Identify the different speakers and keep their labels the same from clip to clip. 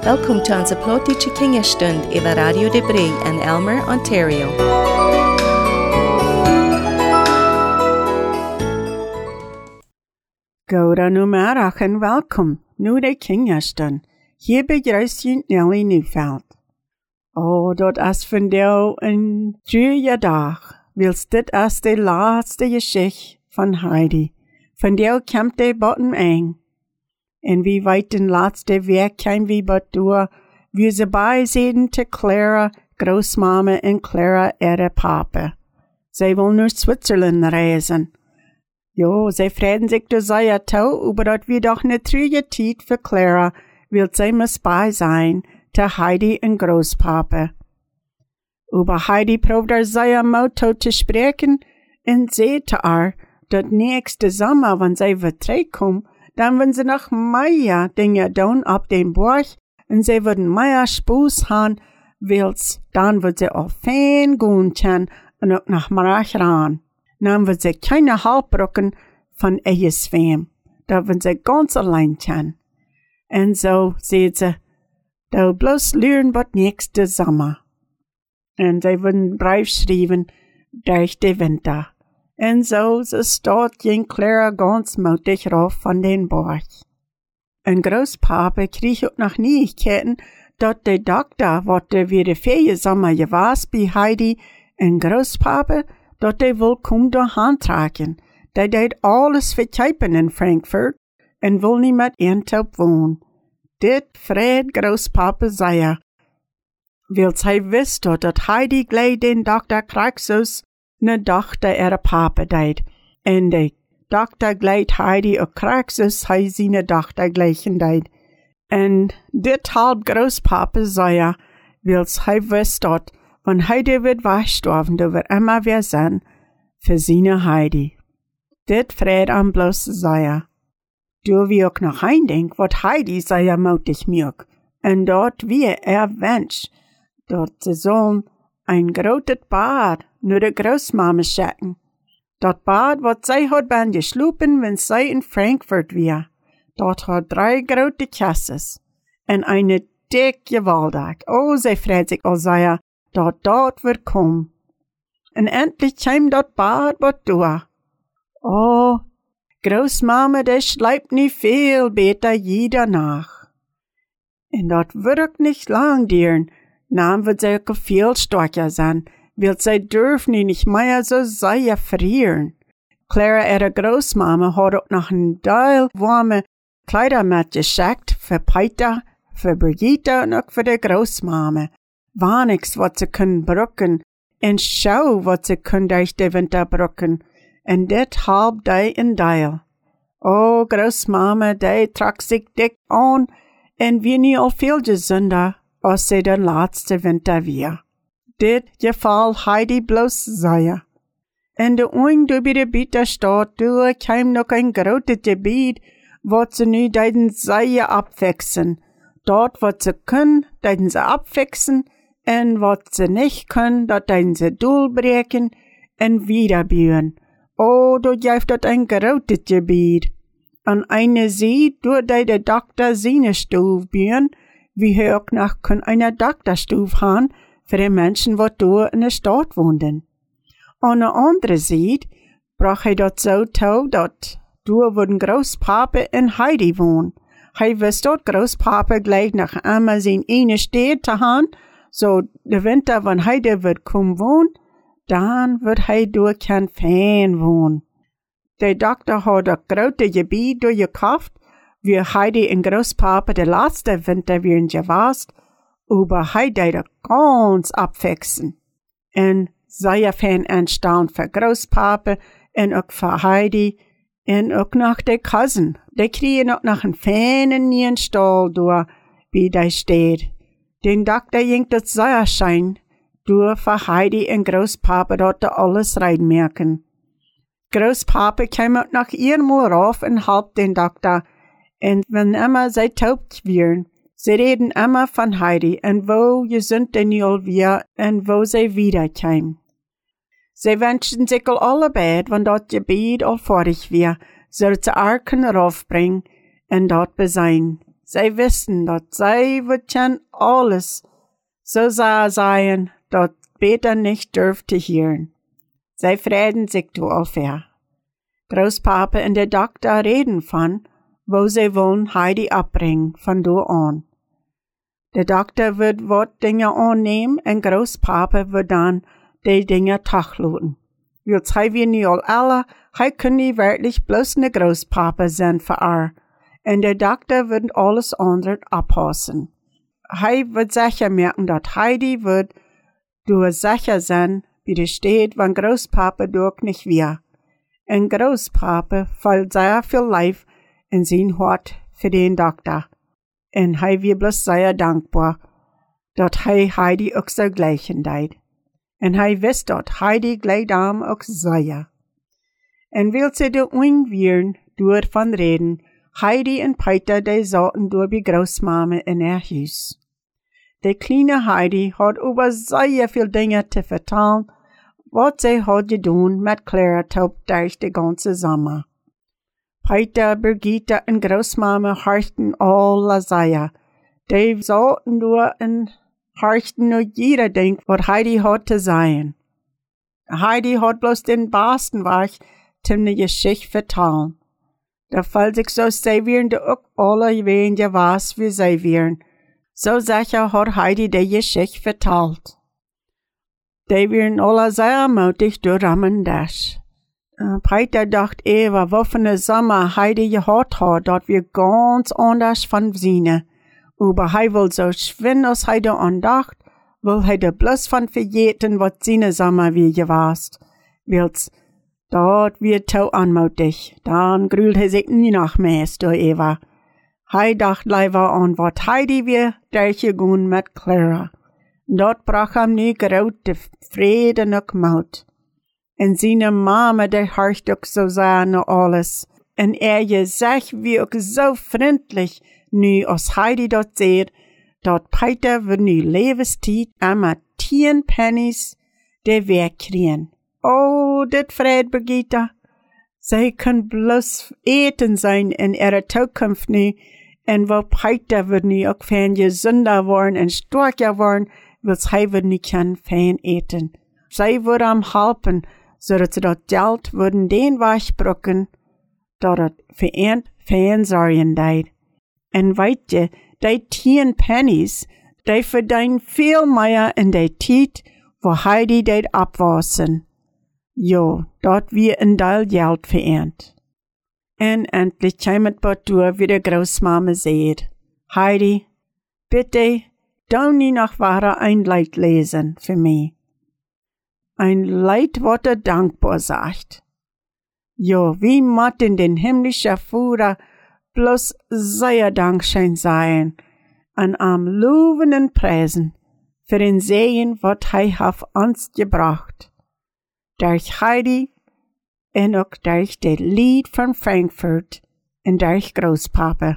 Speaker 1: Welkom to onze plotische kinderstund über Radio de Brie in Elmer, Ontario.
Speaker 2: Goedemiddag en welkom. Nu de kinderstund. Hier begrüßt je Nelly Neufeld. Oh, dat is vandaag een goede dag. Wils dit is de laatste geschichte van Heidi. Vandaag komt de bottom aan. En wie weten laatste week kwam wie bot door. We ze bijzitten te Clara, grootmama en Clara ihre papa. Zij wil naar Zwitserland reizen. Jo, zij vreden zich door zij toe, aber dat we doch ne trüge tijd voor Clara, wil zij muss bij zijn, te Heidi en Großpapa. Über Heidi probeert zij Motto te spreken, en zei te haar, dat nächste Sommer, wenn zij weer terugkomt, dan willen ze nog meer dingen doen op den Borg, en zij worden meer spoes gaan, wils dan wordt ze al fijn gaan kunnen, en ook nog maar gaan. Dan wird sie keine Halbbrücken von ihr Zwem. Da wird sie ganz allein sein. Und so sieht sie, da bloß lernen wird nächste Sommer. Und sie würden Brief schreiben durch den Winter. Und so steht jen Clara ganz mutig rauf von den Borg. Und Großpapa kriegt auch noch Neuigkeiten, dass der Doktor, was der wieder Ferien Sommer gewesen bei Heidi, und Großpapa, dat hij wil komen door handtragen. Hij deed alles verkijpen in Frankfurt en wil niet met eentop wonen. Dit vreed Großpapa zei, wils hij wist dat Heidi gleich den Doktor Kraxus ne dochter ihre Papa deed. En de Doktor gleich Heidi ook Kraxus hij seine dochter gleichen deed. En dit halb Großpapa zei, wils hij wist dat wenn Heidi wird weggestorben, da wird immer wer sein für seine Heidi. Dit Fred am bloß sei. Du wie auch noch eindenk, wat Heidi sei mutig mög. Und dort wie wünscht, dort sie sollen ein großes Bad nur der Großmama schicken. Dort Bad, wat sie hat beim geschlupen, wenn sie in Frankfurt war. Dort hat 3 große Kasses. Und eine dicke Waldeck. Oh, sie freut sich all sei, dort wird kommen. Und endlich kam dort Bad wat durch. Oh, Großmama, der schleibt nicht viel, beter jeder nach. Und dort wird auch nicht lang dauern, dann wird sie auch viel stärker sein, weil sie dürfen nicht mehr so sehr frieren. Clara, ihre Großmama, hat auch noch ein Teil warme Kleider mitgeschickt für Peter, für Brigitte und auch für die Großmama. War nix, wat sie können brücken, en schau, wat sie können durch den Winter brücken, en dit halb dei in Deil. Oh, Großmama, dei trag sich dick an, en wie nie al viel gesünder, als sie der letzte Winter wir. Dit gefall Heidi bloß sei. En de oing du bei der Bieterstadt, du kam noch ein großes Gebiet, wat sie nu deiden Seie abwechseln. Dort, wat sie können, deiden sie abwechseln, en wat ze nicht können, dat dein ze durchbrechen en wiederbauen. Oh, du jäft dat ein großes Gebiet. An eine See, du de der Doktor seine Stuf bauen, wie hoch nach kann eine Doktorstuf haben, für die Menschen, wat du in der Stadt wohnen. An der andere Seite, brach hij dat so tau, dat du würden Großpapa in Heidi wohnen. Hij wist dat Großpapa gleich nach einmal sein eine Stadt zu haben, so, der Winter, wenn Heidi wird kommen wohnen, dann wird Heidi durch kein Fan wohnen. Der Doktor hat das große Gebiet durchgekauft, wie Heidi und Großpapa der letzte Winter wären gewesen, aber Heidi das ganz abwechseln. Und sehr Fan entstanden für Großpapa und auch für Heidi und auch noch der Cousin. Die kriegen auch noch einen Fan in ihren Stall durch, wie der steht. Den Doktor ging das Sonnenschein durch für Heidi und Großpapa dort alles reinmerken. Großpapa kam auch nach einmal rauf und halb den Doktor. Und wenn immer sie taub wären, sie reden immer von Heidi und wo gesund denn all wir und wo sie wiederkämen. Sie wünschen sich alle Bett, wenn dort Gebiet all fertig wäre, soll sie Arken raufbringen und dort besein. Sie wissen, dat sie wird schon alles so sein, dat Peter nicht dürfte hören. Sie freden sich du allfair. Großpapa und der Doktor reden von, wo sie wollen Heidi abbringen, von du an. Der Doktor wird wat Dinge annehmen und Großpapa wird dann die Dinge tachluten. Wills hij wir nie alle, hij kann nie wirklich bloß ne Großpapa sein für er. Und der Doktor wird alles andere abpassen. Hij wird sicher merken, dass Heidi wird durch sicher sein, wie das steht, wenn Großpapa durch nicht wir. Und Großpapa fällt sehr viel Leib in sein Hort für den Doktor. Und hij wird bloß sehr dankbar, dass Heidi auch so gleichen deit. Und hij wist dat Heidi gleich dam auch sei. Und will sie de Ungwieren durch von reden, Heidi und Peter, die saßen durch die Großmama in ihr Haus. Die kleine Heidi hat über sehr viel Dinge zu vertellen, was sie hat getan mit Clara Taub durch die ganze Sommer. Peter, Birgitta und Großmama horchten alle sehr. Die saßen durch und horchten nur jeder denkt, was Heidi hat zu sagen. Heidi hat bloß den besten Weg zum ne Geschichte vertellen. Da fällt sich so, sie wären da auch alle wen ja was, wie sie wären. So sicher hat Heidi die Geschichte vertellt. Die wären alle sehr mutig durch Rammendash. Peter dachte Eva, wovon Sommer Heidi gehabt hat, dat wir ganz anders von Sine. Aber hij will so schwinn, als hij da andacht, will hij da bloß von vergeten, was seine Sommer wie gewast. Wils, dat wird so anmutig, dann grühlt hij sich nie noch mehr, du Eva. Hij dacht lieber an, wat Heidi wir durchgegangen mit Clara. Dort brach ihm nie grote Frieden noch Mut. Und seine Mama, die horcht auch so sehr noch alles. Und gesagt wie auch so freundlich, nu als Heidi dort seht, dat Peter wird nu Lebenstiet einmal 10 Pennies der Weg kriegen. Oh, dit freut Birgitta. Sie kann bloß eten sein in ihrer Zukunft nu, und wo Peter wird nu auch fein gesünder worden und stärker worden, wills hij wird nu kann fein eten. Sie wird am helfen, so dass sie dat Geld würden den Weichbrücken, dat het vereint fein sorgen deit. En weet je, die 10 pennies, die verdienen viel mehr in der Zeit, wo Heidi die abwassen. Jo, dort wir ein Teil Geld vereint. En endlich kam es bald durch, wie der Großmama sagt, Heidi, bitte, don't nie noch wahre ein Lied lesen für mich. Ein Lied, was dankbar sagt. Jo, wie macht denn den himmlischen Vater bloß sehr Dankeschön sein an am lobenden Preisen für den Segen, was er auf uns gebracht. Durch Heidi und auch durch das Lied von Frankfurt und durch Großpapa.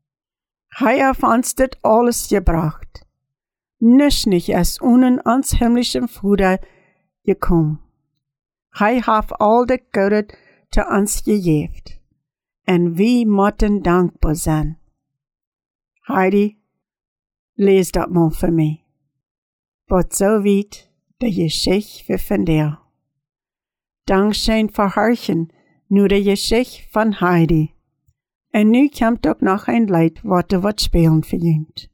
Speaker 2: Er auf uns das alles gebracht. Nicht erst ohne uns himmlischen Vater gekommen. Er hat all das Gute zu uns gegeben. Und wir müssen dankbar sein. Heidi, les das mal für mich. But so weit die Geschichte von dir. Dankeschön für Hörchen, nur die Geschichte von Heidi. Und nu kommt auch noch ein Lied, was du was spielen verdient.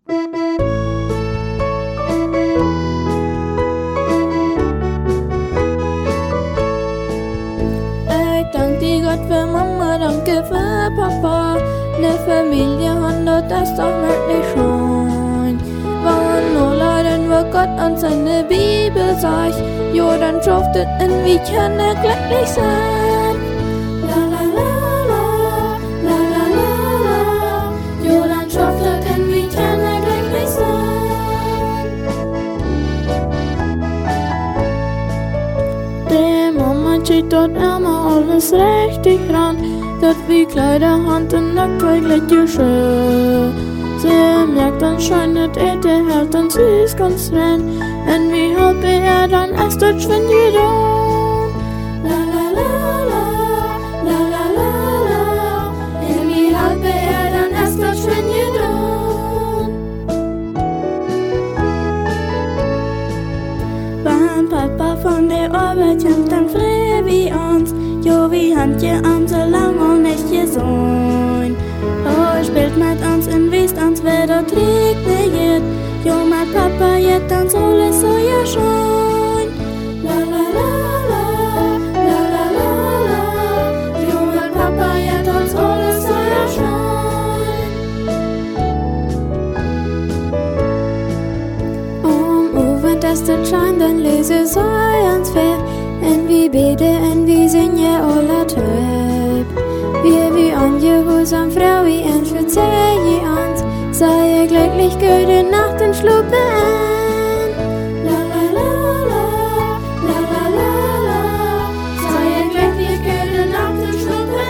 Speaker 3: Gott für Mama, danke für Papa. Ne Familie handelt das doch wirklich schon. Wenn nur leiden, wo Gott an seine Bibel sagt, jo, dann schafft es in, wie kann er glücklich sein. La la la la, la la la la, jo, dann schafft es in, wie kann er glücklich sein. Der Mama steht dort immer alles richtig ran, dat wie Kleiderhand und nackt geschirr. Sie merkt anscheinend, der hält dann süß ganz rein, und wie halb er dann erst dort schwind gedauert. La la la la, la la la la, und wie halb er dann erst dort schwind gedauert. lo wie handje an so lang und nicht gesund. Oh, spielt mit uns in Wiest, uns wird dort regnet. Jo, mein Papa, jet dann soll es so ja schon. La la la la, la la la la. Jo, mein Papa, jet dann soll es so ja schon. Wenn das dort scheint, dann lese so uns fair. En vi bede, en vi synge alla töp. Vi angehorsam Frau, wie en verzeihe ans. Sei glücklich, gute Nacht und schluppe an. La la la la, la la la la. Sei glücklich, gute Nacht und schluppe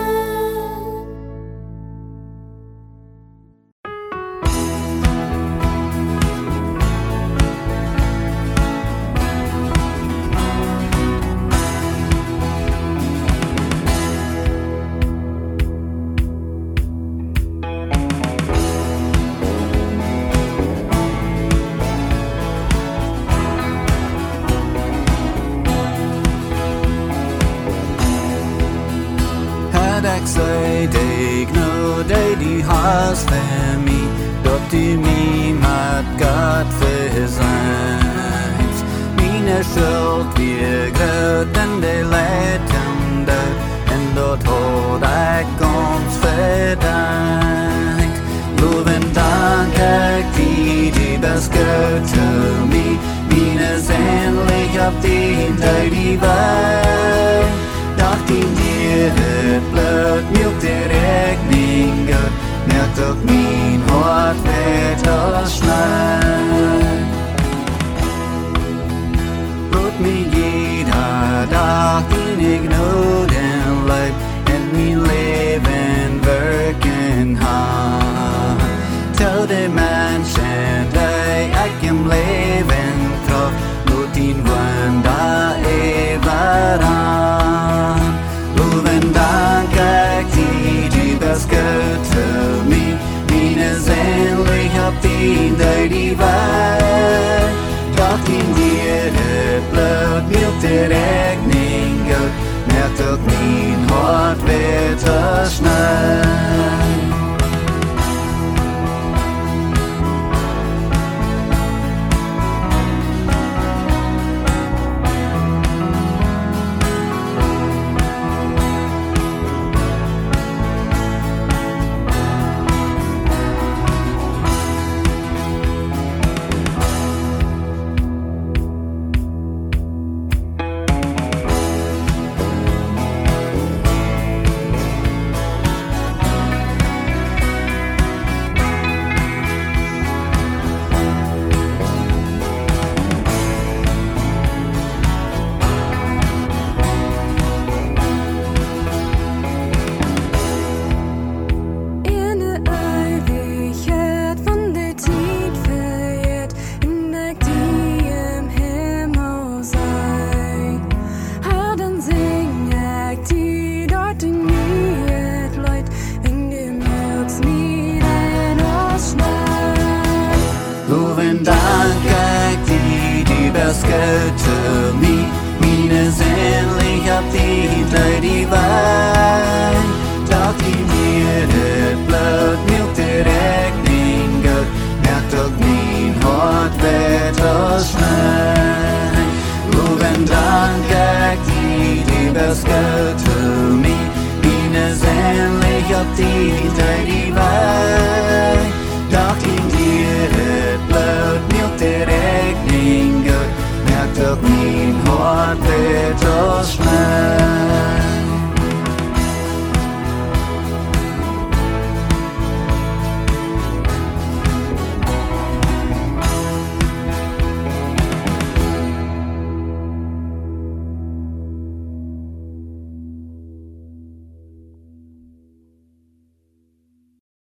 Speaker 4: Die hast für mich, dort die mich mit Gott versagt. Meine Schuld wir gröten die Leitende, und dort hat ich uns verdankt. Loben Dank die das gehört zu mir, meine sehnlich auf die Welt. Doch die Niere blöd, milk der Regning gehört, merkt doch mein Hort wird aus Schnee. Brot mir jeder Tag in ignoren Leib, und mein Leben wirken hat. Tell die Menschen, die ich im Leben traf, nur den Wunder überall. Loben Dank die das gehört zu mir, meine sehnlich auf die Welt. Doch in dir Blut milk der Regning gehört, merkt doch mein Hort wird aus Schnee. Das gehört zu mir, meine sehnlich auf die Welt. Doch die Niere Blut milk der Regning gehört, merkt doch mein Hort wird aus Schnee. Loben Dank die das gehört zu mir, meine sehnlich auf die Welt.